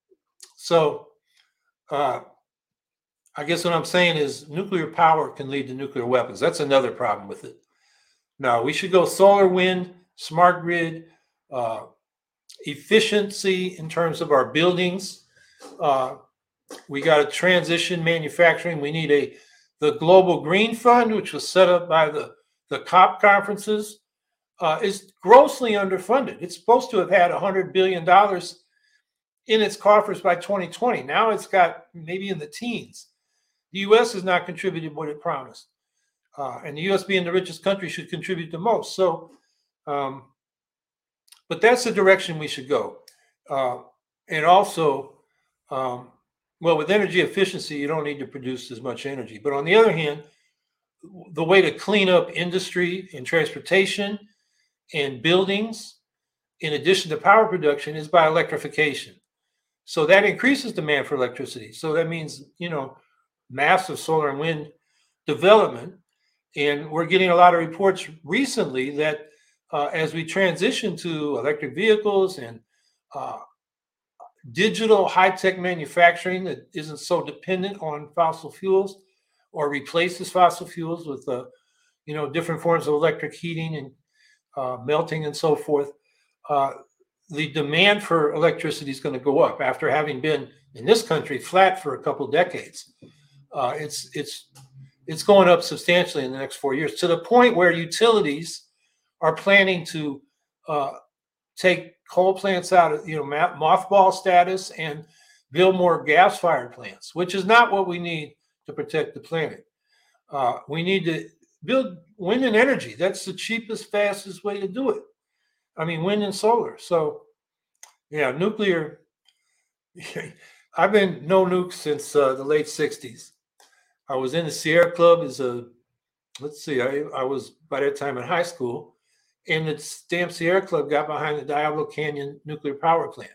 so uh, I guess what I'm saying is nuclear power can lead to nuclear weapons. That's another problem with it. No, we should go solar, wind, smart grid, uh, efficiency in terms of our buildings. Uh, we got to transition manufacturing. We need a the Global Green Fund, which was set up by the, the COP conferences, uh, is grossly underfunded. It's supposed to have had one hundred billion dollars in its coffers by twenty twenty. Now it's got maybe in the teens. The U S has not contributed what it promised. Uh, and the U S being the richest country should contribute the most. So, um, but that's the direction we should go. Uh, and also, um, well, with energy efficiency, you don't need to produce as much energy. But on the other hand, the way to clean up industry and transportation and buildings, in addition to power production, is by electrification. So that increases demand for electricity. So that means, you know, massive solar and wind development. And we're getting a lot of reports recently that uh, as we transition to electric vehicles and uh, digital high-tech manufacturing that isn't so dependent on fossil fuels or replaces fossil fuels with, uh, you know, different forms of electric heating and uh, melting and so forth, uh, the demand for electricity is going to go up after having been in this country flat for a couple of decades. Uh, it's it's it's going up substantially in the next four years to the point where utilities are planning to uh, take coal plants out of, you know, mothball status and build more gas-fired plants, which is not what we need to protect the planet. Uh, we need to build wind and energy. That's the cheapest, fastest way to do it. I mean, wind and solar. So, yeah, nuclear. I've been no nukes since uh, the late sixties. I was in the Sierra Club as a, let's see, I, I was by that time in high school, and the damn Sierra Club got behind the Diablo Canyon nuclear power plant.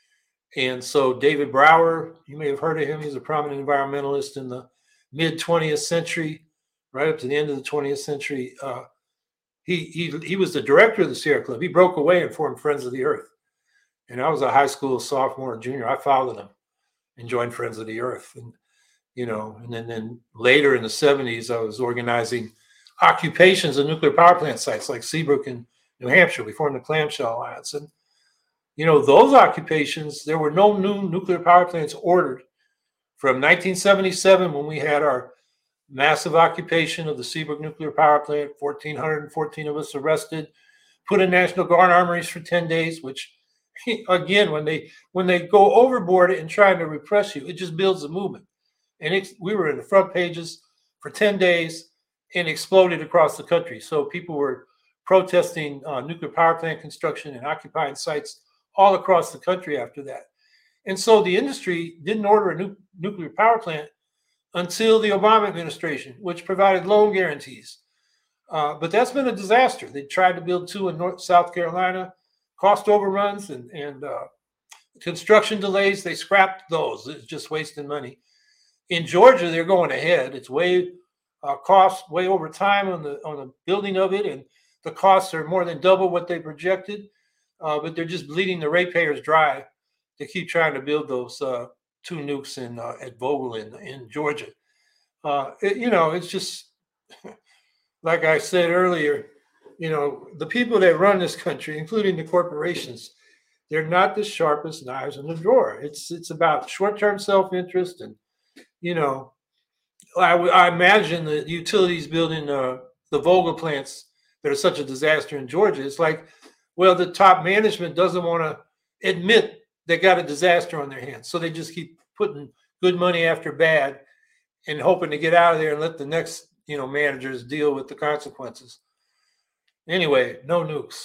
And so David Brower, you may have heard of him. He's a prominent environmentalist in the mid twentieth century, right up to the end of the twentieth century. Uh, he, he, he was the director of the Sierra Club. He broke away and formed Friends of the Earth. And I was a high school sophomore and junior. I followed him and joined Friends of the Earth. And, you know, and then, then later in the seventies, I was organizing occupations of nuclear power plant sites like Seabrook in New Hampshire. We formed the Clamshell Alliance. And, you know, those occupations, there were no new nuclear power plants ordered from nineteen seventy-seven when we had our massive occupation of the Seabrook nuclear power plant, one thousand four hundred fourteen of us arrested, put in National Guard armories for ten days, which, again, when they when they go overboard and trying to repress you, it just builds a movement. And it, we were in the front pages for ten days and exploded across the country. So people were protesting uh, nuclear power plant construction and occupying sites all across the country after that. And so the industry didn't order a nu- nuclear power plant until the Obama administration, which provided loan guarantees. Uh, but that's been a disaster. They tried to build two in North South Carolina, cost overruns and, and uh, construction delays. They scrapped those. It's just wasting money. In Georgia, they're going ahead. It's way uh, cost way over time on the on the building of it, and the costs are more than double what they projected. Uh, but they're just bleeding the ratepayers dry to keep trying to build those uh, two nukes in uh, at Vogtle in in Georgia. Uh, it, you know, it's just like I said earlier. You know, the people that run this country, including the corporations, they're not the sharpest knives in the drawer. It's it's about short-term self-interest and. You know, I, I imagine the utilities building uh, the Vogtle plants that are such a disaster in Georgia. It's like, well, the top management doesn't want to admit they got a disaster on their hands. So they just keep putting good money after bad and hoping to get out of there and let the next, you know, managers deal with the consequences. Anyway, no nukes.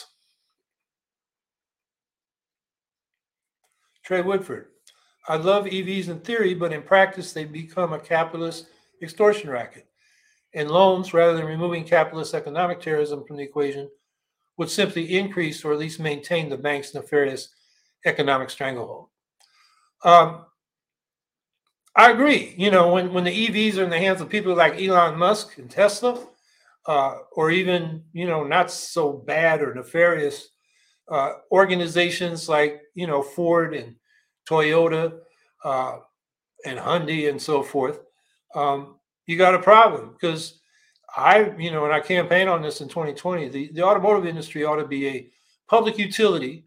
Trey Woodford. I love E Vs in theory, but in practice, they become a capitalist extortion racket. And loans, rather than removing capitalist economic terrorism from the equation, would simply increase or at least maintain the bank's nefarious economic stranglehold. Um, I agree. You know, when, when the E Vs are in the hands of people like Elon Musk and Tesla, uh, or even, you know, not so bad or nefarious uh, organizations like, you know, Ford and Toyota uh, and Hyundai and so forth, um, you got a problem. Because I, you know, and I campaigned on this in twenty twenty, the, the automotive industry ought to be a public utility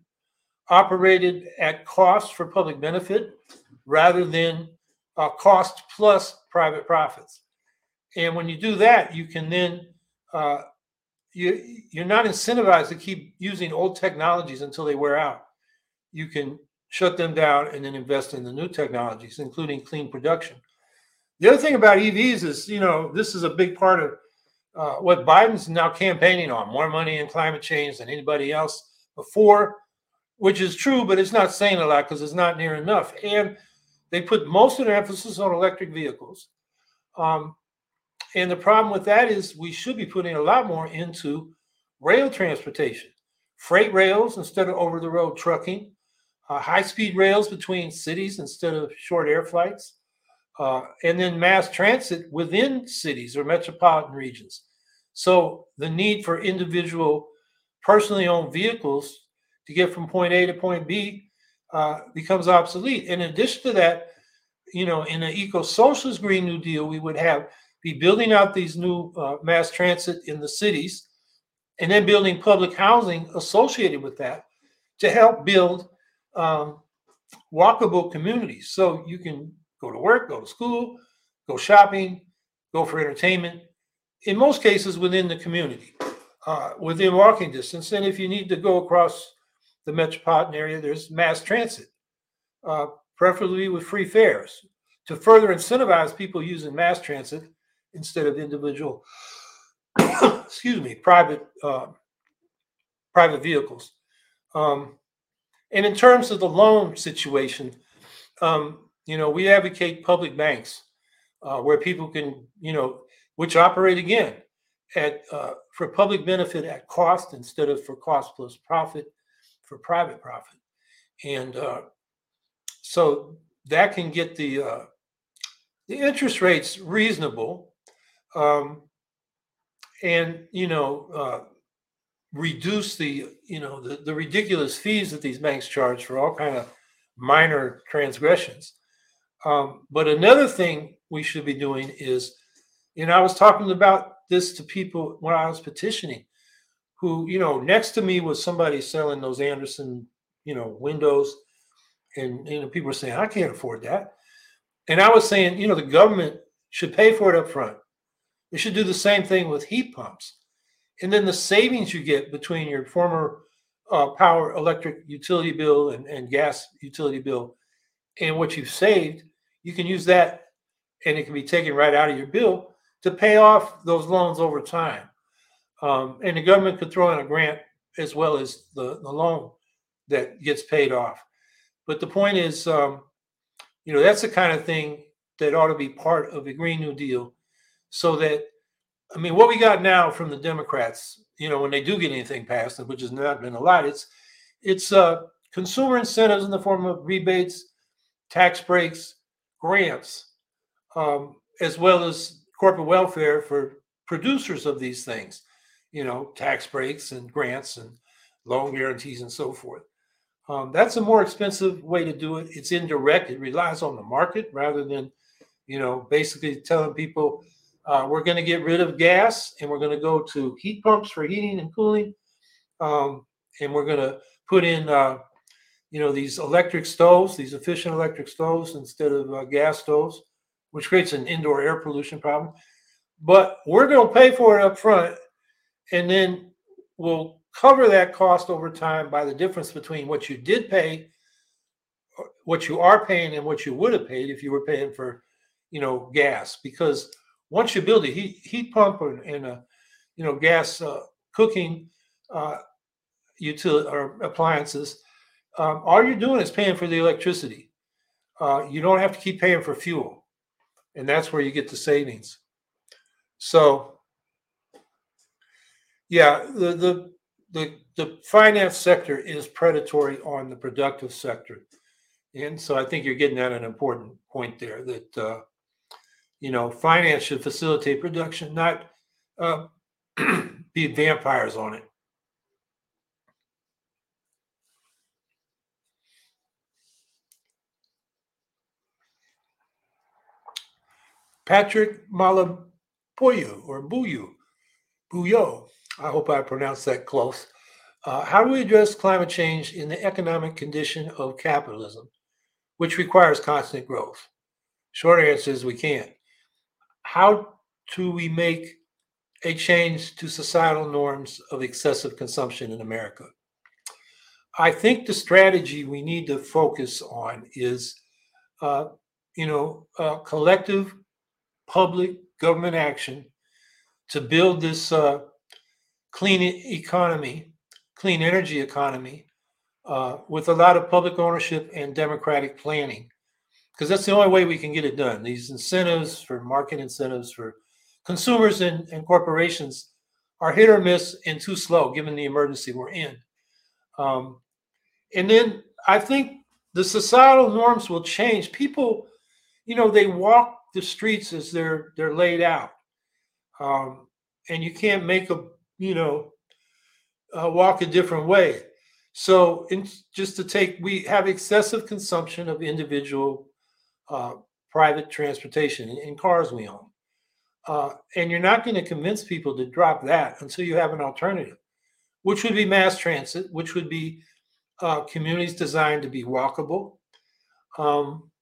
operated at cost for public benefit rather than uh, cost plus private profits. And when you do that, you can then, uh, you, you're not incentivized to keep using old technologies until they wear out. You can shut them down and then invest in the new technologies, including clean production. The other thing about E Vs is, you know, this is a big part of uh, what Biden's now campaigning on, more money in climate change than anybody else before, which is true, but it's not saying a lot because it's not near enough. And they put most of their emphasis on electric vehicles. Um, and the problem with that is we should be putting a lot more into rail transportation, freight rails instead of over-the-road trucking, uh, high-speed rails between cities instead of short air flights, uh, and then mass transit within cities or metropolitan regions. So the need for individual personally owned vehicles to get from point A to point B uh, becomes obsolete. In addition to that, you know, in an eco-socialist Green New Deal, we would have be building out these new uh, mass transit in the cities and then building public housing associated with that to help build um, walkable communities. So you can go to work, go to school, go shopping, go for entertainment, in most cases within the community, uh, within walking distance. And if you need to go across the metropolitan area, there's mass transit, uh, preferably with free fares, to further incentivize people using mass transit instead of individual, excuse me, private uh, private vehicles. Um, and in terms of the loan situation, um, you know, we advocate public banks uh, where people can, you know, which operate again at uh, for public benefit at cost instead of for cost plus profit for private profit. And uh, so that can get the uh, the interest rates reasonable. Um, and, you know, uh, reduce the, you know, the, the ridiculous fees that these banks charge for all kind of minor transgressions. Um, but another thing we should be doing is, you know, I was talking about this to people when I was petitioning, who, you know, next to me was somebody selling those Anderson, you know, windows. And, you know, people were saying, I can't afford that. And I was saying, you know, the government should pay for it up front. They should do the same thing with heat pumps. And then the savings you get between your former uh, power electric utility bill and, and gas utility bill and what you've saved, you can use that and it can be taken right out of your bill to pay off those loans over time. Um, and the government could throw in a grant as well as the, the loan that gets paid off. But the point is, um, you know, that's the kind of thing that ought to be part of the Green New Deal. So that, I mean, what we got now from the Democrats, you know, when they do get anything passed, which has not been a lot, it's it's uh, consumer incentives in the form of rebates, tax breaks, grants, um, as well as corporate welfare for producers of these things, you know, tax breaks and grants and loan guarantees and so forth. Um, that's a more expensive way to do it. It's indirect. It relies on the market rather than, you know, basically telling people, Uh, we're going to get rid of gas and we're going to go to heat pumps for heating and cooling. Um, and we're going to put in, uh, you know, these electric stoves, these efficient electric stoves instead of uh, gas stoves, which creates an indoor air pollution problem. But we're going to pay for it up front, and then we'll cover that cost over time by the difference between what you did pay what you are paying and what you would have paid if you were paying for, you know, gas. Because once you build a heat heat pump and, and a, you know, gas uh, cooking uh, utility or appliances, um, all you're doing is paying for the electricity. Uh, you don't have to keep paying for fuel, and that's where you get the savings. So, yeah, the the the, the finance sector is predatory on the productive sector, and so I think you're getting at an important point there. That uh, you know, finance should facilitate production, not uh, be vampires on it. Patrick Malapoyu or Buyu, Buyo. I hope I pronounced that close. Uh, how do we address climate change in the economic condition of capitalism, which requires constant growth? Short answer is we can't. How do we make a change to societal norms of excessive consumption in America? I think the strategy we need to focus on is, uh, you know, uh, collective public government action to build this uh, clean e- economy, clean energy economy, uh, with a lot of public ownership and democratic planning, because that's the only way we can get it done. These incentives for market incentives for consumers and, and corporations are hit or miss and too slow given the emergency we're in. Um, and then I think the societal norms will change. People, you know, they walk the streets as they're they're laid out, um, and you can't make a you know uh, walk a different way. So, in, just to take, we have excessive consumption of individual uh, private transportation in, in cars we own. Uh, and you're not going to convince people to drop that until you have an alternative, which would be mass transit, which would be uh, communities designed to be walkable. Um,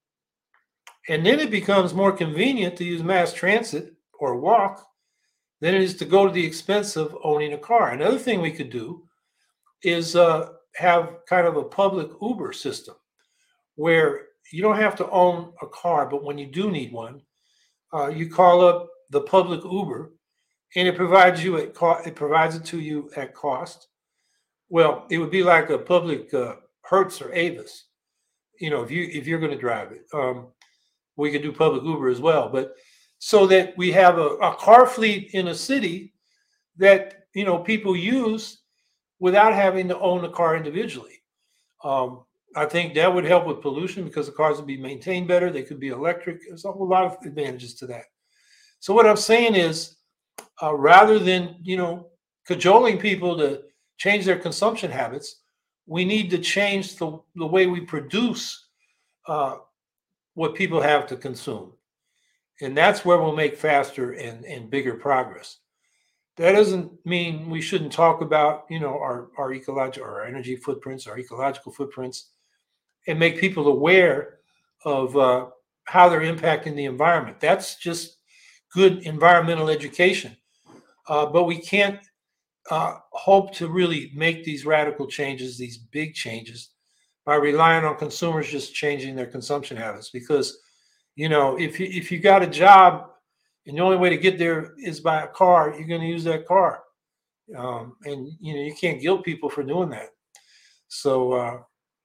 and then it becomes more convenient to use mass transit or walk than it is to go to the expense of owning a car. Another thing we could do is uh, have kind of a public Uber system where you don't have to own a car, but when you do need one, uh, you call up the public Uber, and it provides you at co- it provides it to you at cost. Well, it would be like a public uh, Hertz or Avis. You know, if you if you're going to drive it, um, we could do public Uber as well. But so that we have a, a car fleet in a city that you know people use without having to own a car individually. Um, I think that would help with pollution because the cars would be maintained better. They could be electric. There's a whole lot of advantages to that. So what I'm saying is, uh, rather than you know cajoling people to change their consumption habits, we need to change the, the way we produce uh, what people have to consume, and that's where we'll make faster and, and bigger progress. That doesn't mean we shouldn't talk about you know our our ecological, our energy footprints, our ecological footprints, and make people aware of uh, how they're impacting the environment. That's just good environmental education. Uh, but we can't uh, hope to really make these radical changes, these big changes, by relying on consumers just changing their consumption habits. Because, you know, if you, if you got a job and the only way to get there is by a car, you're going to use that car, um, and you know you can't guilt people for doing that. So uh,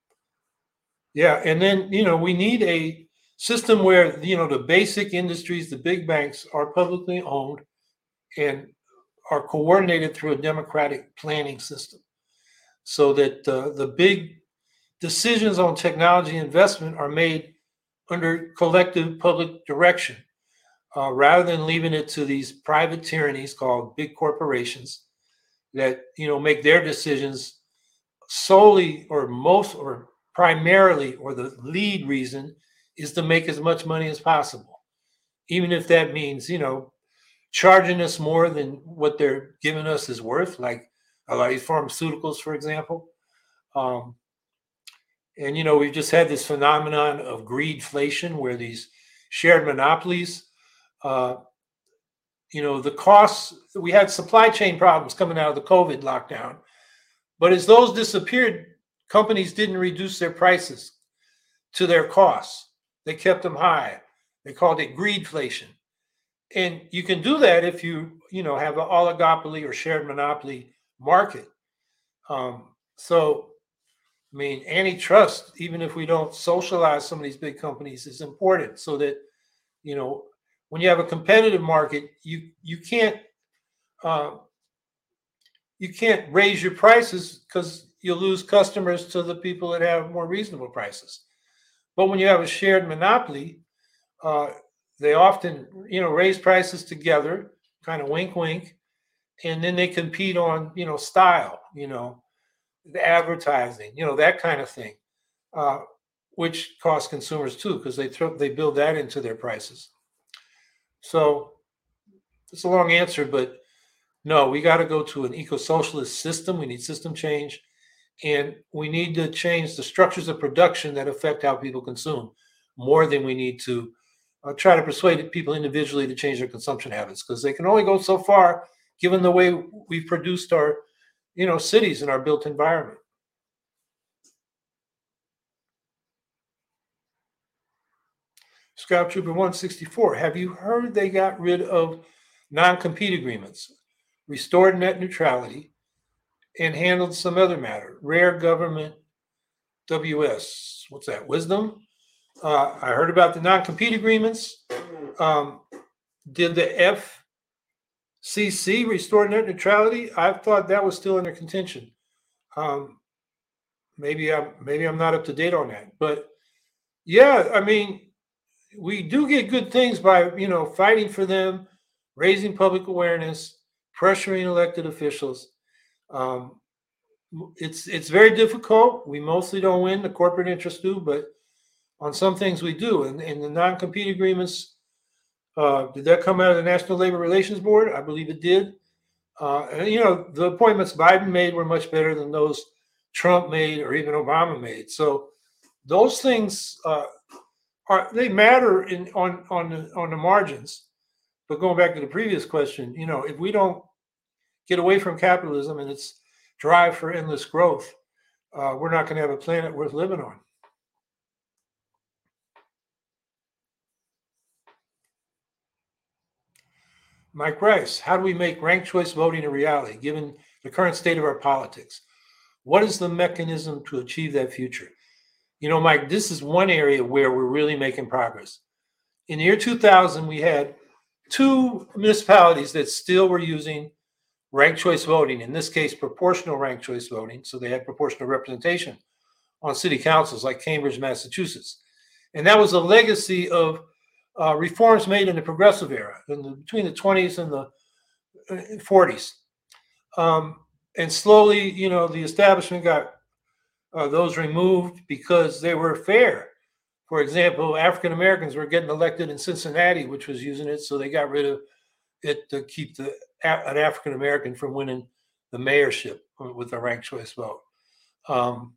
yeah, and then you know we need a system where you know the basic industries, the big banks, are publicly owned and are coordinated through a democratic planning system, so that uh, the big decisions on technology investment are made under collective public direction, uh, rather than leaving it to these private tyrannies called big corporations that you know make their decisions solely or most or primarily or the lead reason is to make as much money as possible, even if that means you know charging us more than what they're giving us is worth, like a lot of these pharmaceuticals, for example. Um, and you know we've just had this phenomenon of greedflation where these shared monopolies, uh, you know the costs, we had supply chain problems coming out of the COVID lockdown. But as those disappeared, companies didn't reduce their prices to their costs. They kept them high. They called it greedflation. And you can do that if you, you know, have an oligopoly or shared monopoly market. Um, so, I mean, antitrust, even if we don't socialize some of these big companies, is important so that, you know, when you have a competitive market, you you can't uh, you can't raise your prices because you'll lose customers to the people that have more reasonable prices. But when you have a shared monopoly, uh, they often, you know, raise prices together, kind of wink, wink, and then they compete on, you know, style, you know, the advertising, you know, that kind of thing, uh, which costs consumers too because they throw, they build that into their prices. So it's a long answer, but no, we got to go to an eco-socialist system. We need system change, and we need to change the structures of production that affect how people consume more than we need to uh, try to persuade people individually to change their consumption habits because they can only go so far given the way we've produced our, you know, cities and our built environment. Scout Trooper one sixty-four, have you heard they got rid of non-compete agreements, restored net neutrality, and handled some other matter? Rare government W S. What's that? Wisdom? Uh, I heard about the non-compete agreements. Um, did the F C C restore net neutrality? I thought that was still under contention. Um, maybe I'm maybe I'm not up to date on that, but yeah, I mean, we do get good things by, you know, fighting for them, raising public awareness, pressuring elected officials. Um, it's it's very difficult. We mostly don't win. The corporate interests do, but on some things we do. And, and the non-compete agreements, uh, did that come out of the National Labor Relations Board? I believe it did. Uh, and, you know, the appointments Biden made were much better than those Trump made or even Obama made. So those things uh, are they matter in on on the, on the margins. But going back to the previous question, you know, if we don't get away from capitalism and its drive for endless growth, uh, we're not going to have a planet worth living on. Mike Rice, how do we make ranked choice voting a reality given the current state of our politics? What is the mechanism to achieve that future? You know, Mike, this is one area where we're really making progress. In the year two thousand, we had two municipalities that still were using ranked choice voting, in this case, proportional ranked choice voting. So they had proportional representation on city councils like Cambridge, Massachusetts. And that was a legacy of uh, reforms made in the progressive era, in the, between the twenties and the forties. Um, and slowly, you know, the establishment got uh, those removed because they were fair. For example, African Americans were getting elected in Cincinnati, which was using it, so they got rid of it to keep the an African American from winning the mayorship with a ranked choice vote. Um,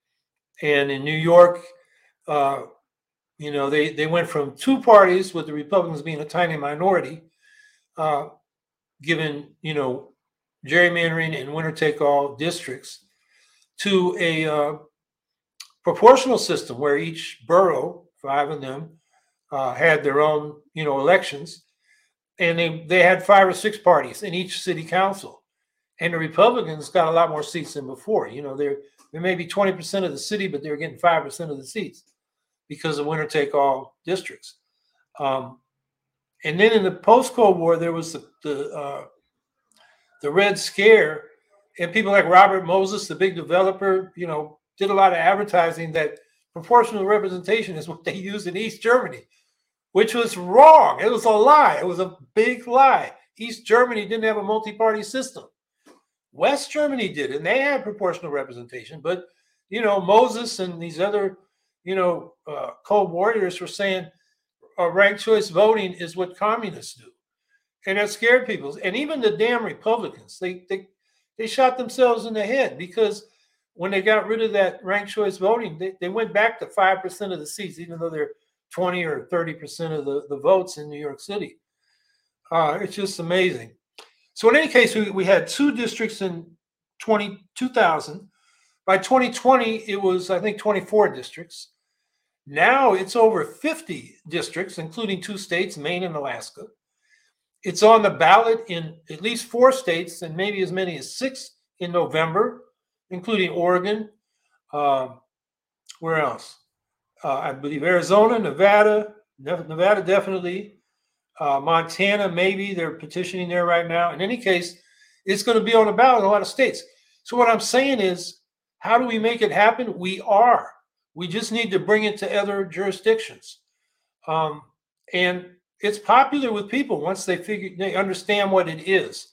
and in New York, uh, you know, they they went from two parties, with the Republicans being a tiny minority, uh, given, you know, gerrymandering and winner-take-all districts, to a uh, proportional system where each borough, five of them, uh, had their own, you know, elections, and they they had five or six parties in each city council, and the Republicans got a lot more seats than before. You know, they're they may be twenty percent of the city, but they're getting five percent of the seats because of winner-take-all districts. Um, and then in the post-Cold War, there was the the, uh, the Red Scare, and people like Robert Moses, the big developer, you know, did a lot of advertising that proportional representation is what they use in East Germany, which was wrong. It was a lie. It was a big lie. East Germany didn't have a multi-party system. West Germany did, and they had proportional representation. But, you know, Moses and these other, you know, uh, Cold Warriors were saying uh, ranked choice voting is what communists do. And that scared people. And even the damn Republicans, they they they shot themselves in the head because when they got rid of that ranked choice voting, they, they went back to five percent of the seats, even though they're twenty or thirty percent of the, the votes in New York City. Uh, it's just amazing. So in any case, we, we had two districts in two thousand. By twenty twenty, it was, I think, twenty-four districts. Now it's over fifty districts, including two states, Maine and Alaska. It's on the ballot in at least four states and maybe as many as six in November, including Oregon. Uh, where else? Uh, I believe Arizona, Nevada, Nevada definitely, uh, Montana maybe. They're petitioning there right now. In any case, it's going to be on the ballot in a lot of states. So what I'm saying is, how do we make it happen? We are. We just need to bring it to other jurisdictions. Um, and it's popular with people once they figure, they understand what it is.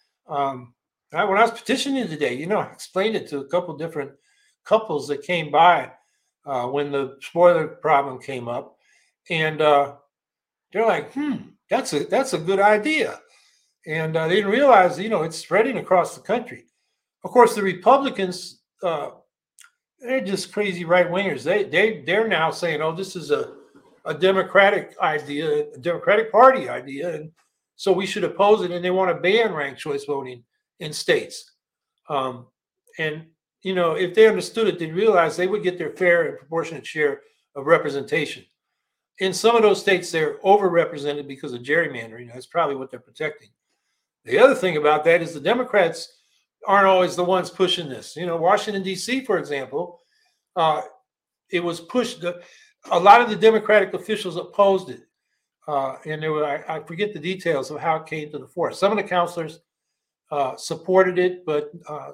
Um, I, when I was petitioning today, you know, I explained it to a couple different couples that came by uh, when the spoiler problem came up, and uh, they're like, "Hmm, that's a that's a good idea," and uh, they didn't realize, you know, it's spreading across the country. Of course, the Republicans, uh, they're just crazy right wingers. They they they're now saying, "Oh, this is a a Democratic idea, a Democratic Party idea, and so we should oppose it." And they want to ban ranked choice voting in states. Um, and you know, if they understood it, they'd realize they would get their fair and proportionate share of representation. In some of those states, they're overrepresented because of gerrymandering. That's probably what they're protecting. The other thing about that is the Democrats aren't always the ones pushing this. You know, Washington, D C, for example, uh, it was pushed. A lot of the Democratic officials opposed it. Uh, and there were, I, I forget the details of how it came to the fore. Some of the counselors uh, supported it, but uh,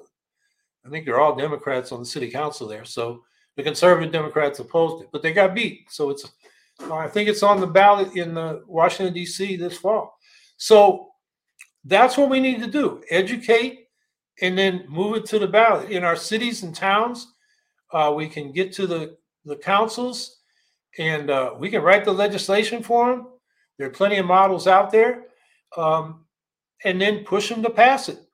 I think they're all Democrats on the city council there. So the conservative Democrats opposed it, but they got beat. So it's, uh, I think it's on the ballot in uh, Washington, D C this fall. So that's what we need to do: educate and then move it to the ballot. In our cities and towns, uh, we can get to the, the councils and uh, we can write the legislation for them. There are plenty of models out there, um, and then push them to pass it.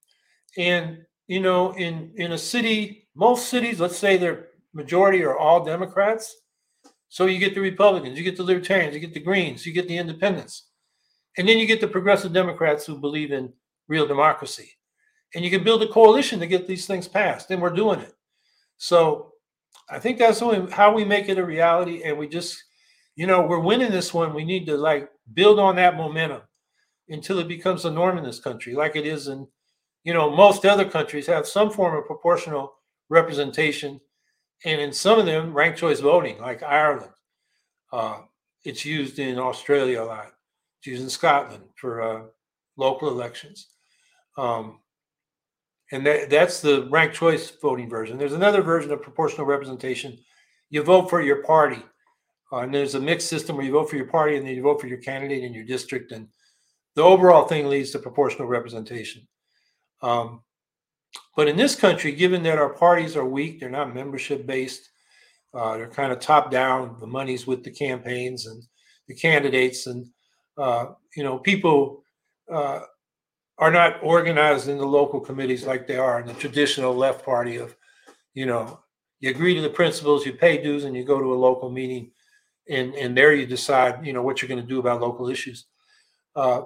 And, you know, in, in a city, most cities, let's say their majority are all Democrats. So you get the Republicans, you get the Libertarians, you get the Greens, you get the Independents. And then you get the progressive Democrats who believe in real democracy. And you can build a coalition to get these things passed. And we're doing it. So I think that's how we make it a reality. And we just, you know, we're winning this one. We need to like build on that momentum until it becomes a norm in this country, like it is in, you know, most other countries have some form of proportional representation. And in some of them, ranked choice voting, like Ireland. Uh, it's used in Australia a lot. It's used in Scotland for uh, local elections. Um, and that, that's the ranked choice voting version. There's another version of proportional representation. You vote for your party. Uh, and there's a mixed system where you vote for your party and then you vote for your candidate in your district. And the overall thing leads to proportional representation. Um, but in this country, given that our parties are weak, they're not membership based, uh, they're kind of top down, the money's with the campaigns and the candidates. And, uh, you know, people uh, are not organized in the local committees like they are in the traditional left party of, you know, you agree to the principles, you pay dues, and you go to a local meeting, and, and there you decide, you know, what you're going to do about local issues. Uh,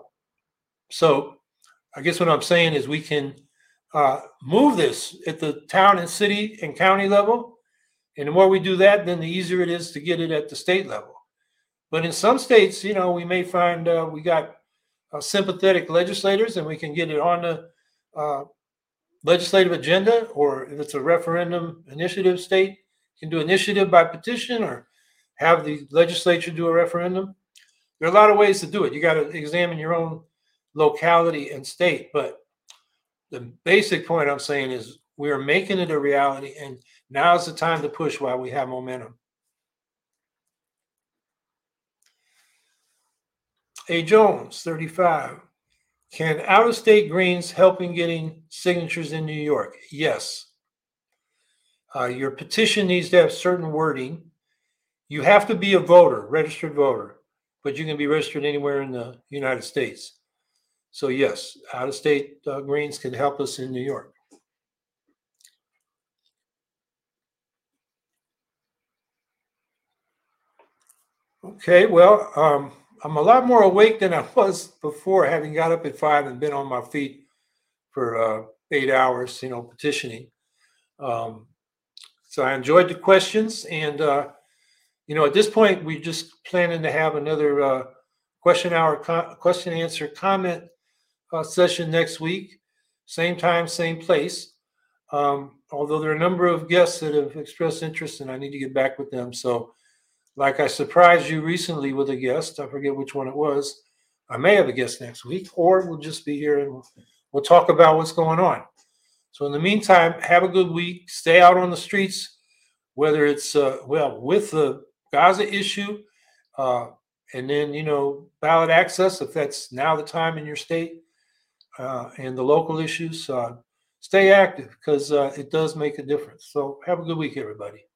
so I guess what I'm saying is we can uh, move this at the town and city and county level. And the more we do that, then the easier it is to get it at the state level. But in some states, you know, we may find uh, we got uh, sympathetic legislators and we can get it on the uh, legislative agenda, or if it's a referendum initiative state, you can do initiative by petition or have the legislature do a referendum. There are a lot of ways to do it. You got to examine your own locality and state. But the basic point I'm saying is we are making it a reality, and now is the time to push while we have momentum. A. Jones, thirty-five. Can out-of-state Greens help in getting signatures in New York? Yes. Uh, your petition needs to have certain wording. You have to be a voter, registered voter, but you can be registered anywhere in the United States. So yes, out-of-state uh, Greens can help us in New York. Okay, well, um, I'm a lot more awake than I was before, having got up at five and been on my feet for uh, eight hours, you know, petitioning. Um, so I enjoyed the questions, and uh, you know, at this point, we're just planning to have another uh, question hour, co- question answer comment uh, session next week. Same time, same place. Um, although there are a number of guests that have expressed interest, and I need to get back with them. So, like I surprised you recently with a guest, I forget which one it was. I may have a guest next week, or we'll just be here and we'll, we'll talk about what's going on. So, in the meantime, have a good week. Stay out on the streets, whether it's uh, well with the Gaza issue, uh, and then you know ballot access if that's now the time in your state, uh, and the local issues. Uh, stay active because uh, it does make a difference. So, have a good week, everybody.